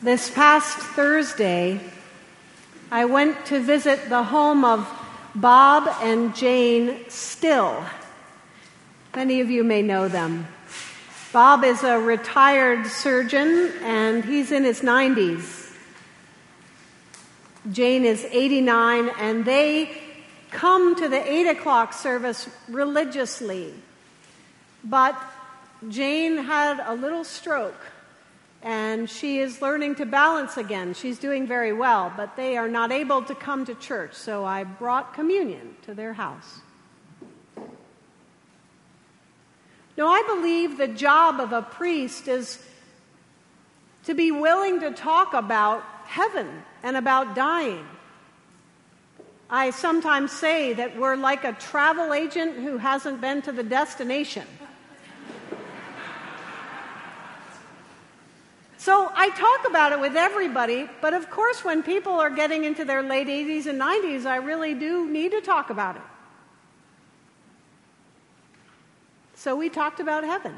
This past Thursday, I went to visit the home of Bob and Jane Still. Many of you may know them. Bob is a retired surgeon, and he's in his 90s. Jane is 89, and they come to the 8 o'clock service religiously. But Jane had a little stroke, and she is learning to balance again. She's doing very well, but they are not able to come to church, so I brought communion to their house. Now, I believe the job of a priest is to be willing to talk about heaven and about dying. I sometimes say that we're like a travel agent who hasn't been to the destination. So I talk about it with everybody, but of course when people are getting into their late 80s and 90s, I really do need to talk about it. So we talked about heaven.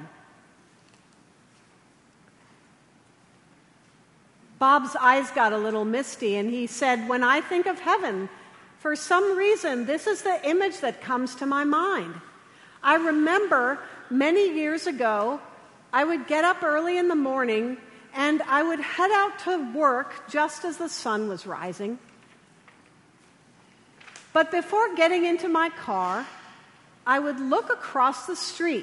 Bob's eyes got a little misty, and he said, "When I think of heaven, for some reason, this is the image that comes to my mind. I remember many years ago, I would get up early in the morning and I would head out to work just as the sun was rising. But before getting into my car, I would look across the street.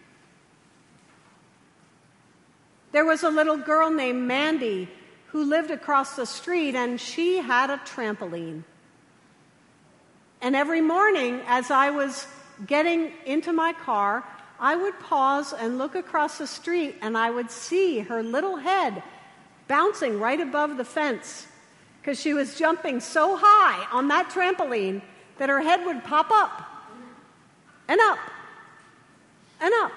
There was a little girl named Mandy who lived across the street, and she had a trampoline. And every morning, as I was getting into my car, I would pause and look across the street, and I would see her little head bouncing right above the fence because she was jumping so high on that trampoline that her head would pop up and up and up."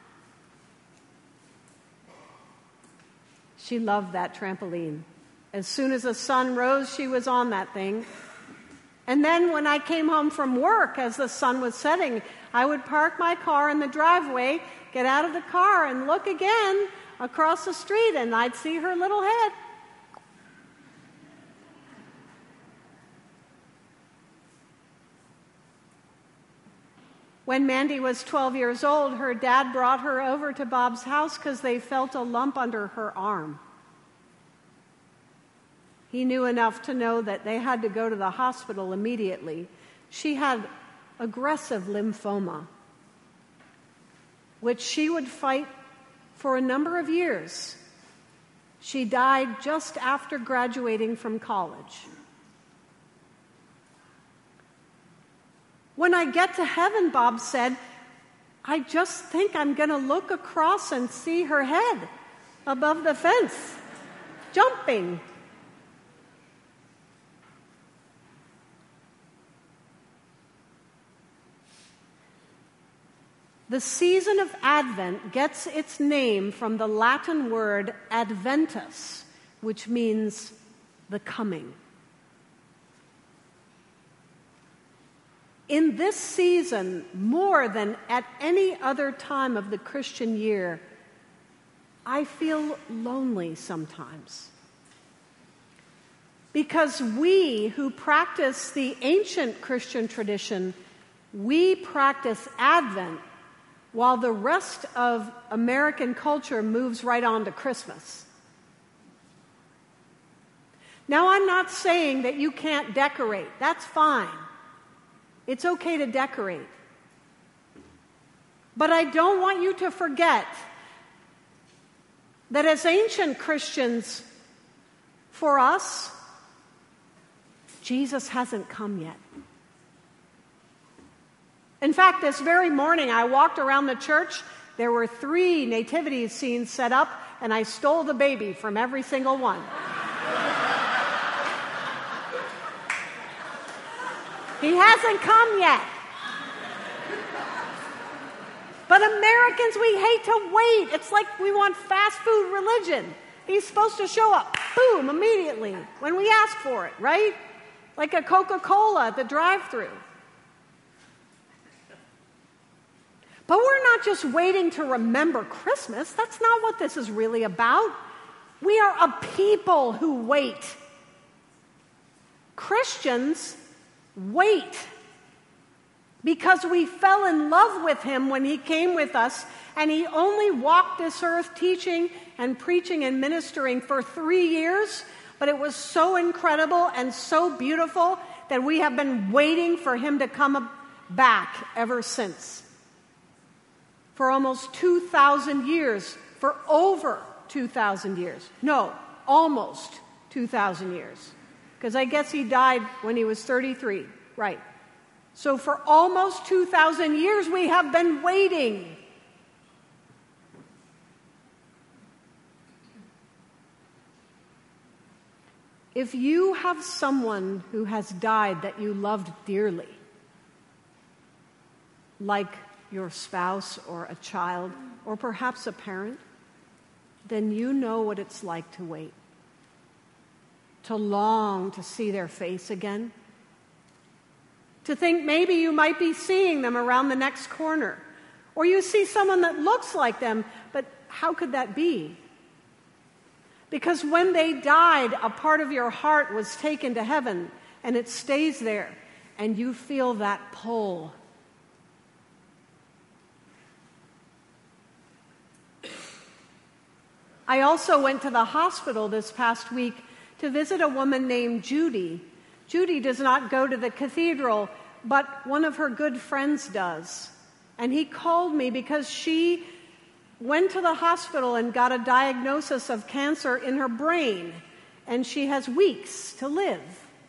She loved that trampoline. As soon as the sun rose, she was on that thing. And then when I came home from work as the sun was setting, I would park my car in the driveway, get out of the car, and look again across the street, and I'd see her little head. When Mandy was 12 years old, her dad brought her over to Bob's house because they felt a lump under her arm. He knew enough to know that they had to go to the hospital immediately. She had aggressive lymphoma, which she would fight for a number of years. She died just after graduating from college. "When I get to heaven," Bob said, "I just think I'm going to look across and see her head above the fence, jumping." The season of Advent gets its name from the Latin word adventus, which means the coming. In this season, more than at any other time of the Christian year, I feel lonely sometimes. Because we who practice the ancient Christian tradition, we practice Advent while the rest of American culture moves right on to Christmas. Now, I'm not saying that you can't decorate. That's fine. It's okay to decorate. But I don't want you to forget that as ancient Christians, for us, Jesus hasn't come yet. In fact, this very morning, I walked around the church. There were 3 nativity scenes set up, and I stole the baby from every single one. He hasn't come yet. But Americans, we hate to wait. It's like we want fast food religion. He's supposed to show up, boom, immediately when we ask for it, right? Like a Coca-Cola at the drive-thru. But we're not just waiting to remember Christmas. That's not what this is really about. We are a people who wait. Christians wait because we fell in love with him when he came with us, and he only walked this earth teaching and preaching and ministering for 3 years, but it was so incredible and so beautiful that we have been waiting for him to come back ever since. For almost 2,000 years, for over 2,000 years. No, almost 2,000 years. Because I guess he died when he was 33, right. So for almost 2,000 years, we have been waiting. If you have someone who has died that you loved dearly, like your spouse or a child or perhaps a parent, then you know what it's like to wait, to long to see their face again, to think maybe you might be seeing them around the next corner, or you see someone that looks like them, but how could that be? Because when they died, a part of your heart was taken to heaven, and it stays there, and you feel that pull. I also went to the hospital this past week to visit a woman named Judy. Judy does not go to the cathedral, but one of her good friends does. And he called me because she went to the hospital and got a diagnosis of cancer in her brain, and she has weeks to live.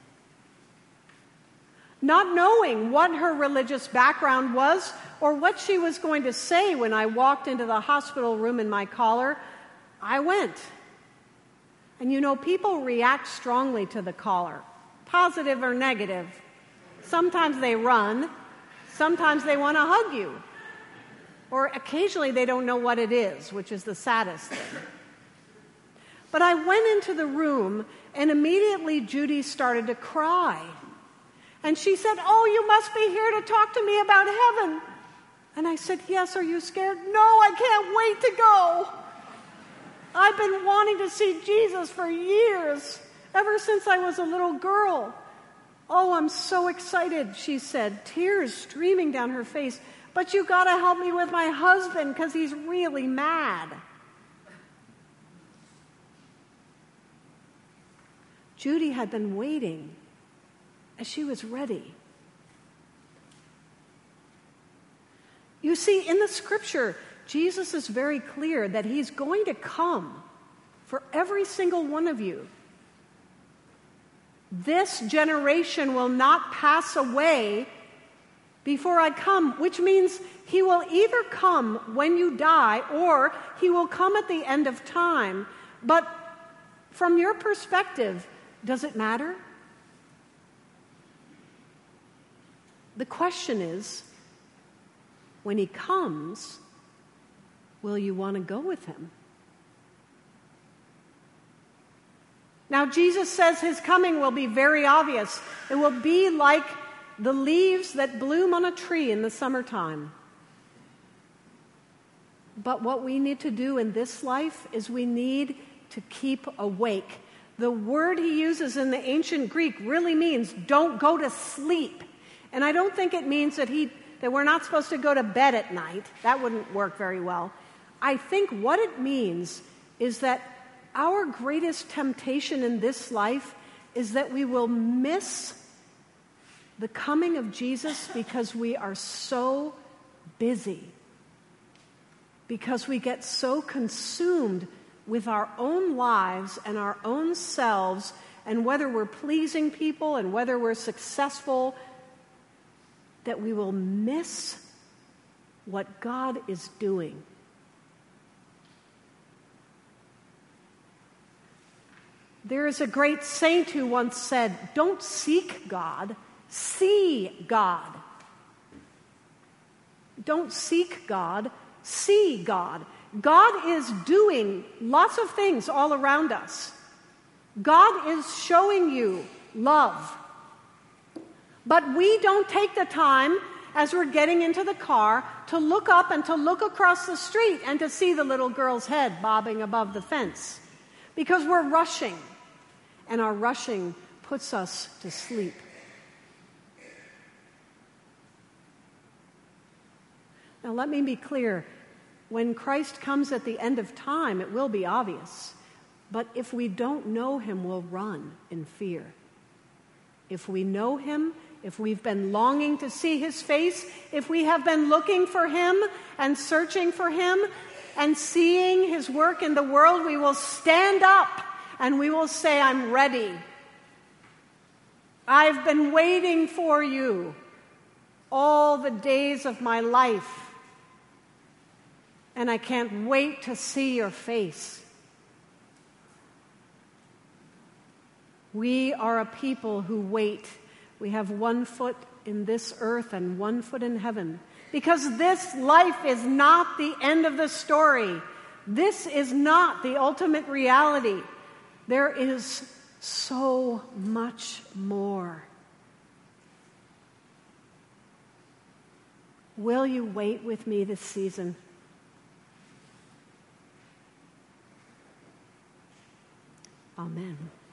Not knowing what her religious background was or what she was going to say when I walked into the hospital room in my collar, I went. And you know, people react strongly to the collar, positive or negative. Sometimes they run, sometimes they want to hug you. Or occasionally they don't know what it is, which is the saddest thing. But I went into the room, and immediately Judy started to cry. And she said, "Oh, you must be here to talk to me about heaven." And I said, "Yes, are you scared?" "No, I can't wait to go. I've been wanting to see Jesus for years, ever since I was a little girl." "Oh, I'm so excited," she said, tears streaming down her face. "But you got to help me with my husband because he's really mad." Judy had been waiting as she was ready. You see, in the scripture, Jesus is very clear that he's going to come for every single one of you. This generation will not pass away before I come, which means he will either come when you die or he will come at the end of time. But from your perspective, does it matter? The question is, when he comes, will you want to go with him? Now, Jesus says his coming will be very obvious. It will be like the leaves that bloom on a tree in the summertime. But what we need to do in this life is we need to keep awake. The word he uses in the ancient Greek really means don't go to sleep. And I don't think it means that we're not supposed to go to bed at night. That wouldn't work very well. I think what it means is that our greatest temptation in this life is that we will miss the coming of Jesus because we are so busy, because we get so consumed with our own lives and our own selves, and whether we're pleasing people and whether we're successful, that we will miss what God is doing. There is a great saint who once said, "Don't seek God, see God." Don't seek God, see God. God is doing lots of things all around us. God is showing you love. But we don't take the time as we're getting into the car to look up and to look across the street and to see the little girl's head bobbing above the fence. because we're rushing, and our rushing puts us to sleep. Now, let me be clear. When Christ comes at the end of time, it will be obvious. But if we don't know him, we'll run in fear. If we know him, if we've been longing to see his face, if we have been looking for him and searching for him and seeing his work in the world, we will stand up and we will say, I'm ready. I've been waiting for you all the days of my life. And I can't wait to see your face. We are a people who wait. We have one foot in this earth and one foot in heaven. Because this life is not the end of the story. This is not the ultimate reality. There is so much more. Will you wait with me this season? Amen.